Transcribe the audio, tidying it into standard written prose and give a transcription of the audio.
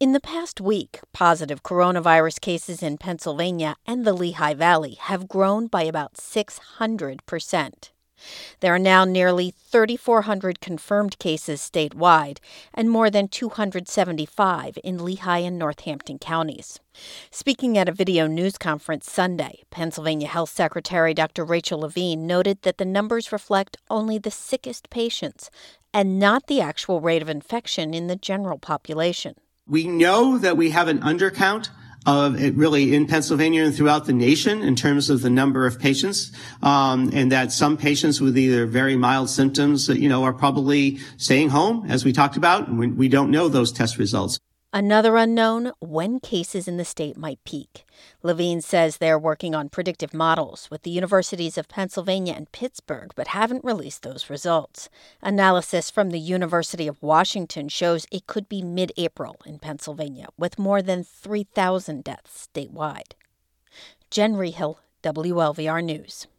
In the past week, positive coronavirus cases in Pennsylvania and the Lehigh Valley have grown by about 600%. There are now nearly 3,400 confirmed cases statewide and more than 275 in Lehigh and Northampton counties. Speaking at a video news conference Sunday, Pennsylvania Health Secretary Dr. Rachel Levine noted that the numbers reflect only the sickest patients and not the actual rate of infection in the general population. We know that we have an undercount of it really in Pennsylvania and throughout the nation in terms of the number of patients, and that some patients with either very mild symptoms, are probably staying home, as we talked about. And we don't know those test results. Another unknown, when cases in the state might peak. Levine says they're working on predictive models with the universities of Pennsylvania and Pittsburgh, but haven't released those results. Analysis from the University of Washington shows it could be mid-April in Pennsylvania, with more than 3,000 deaths statewide. Jen Rehill, WLVR News.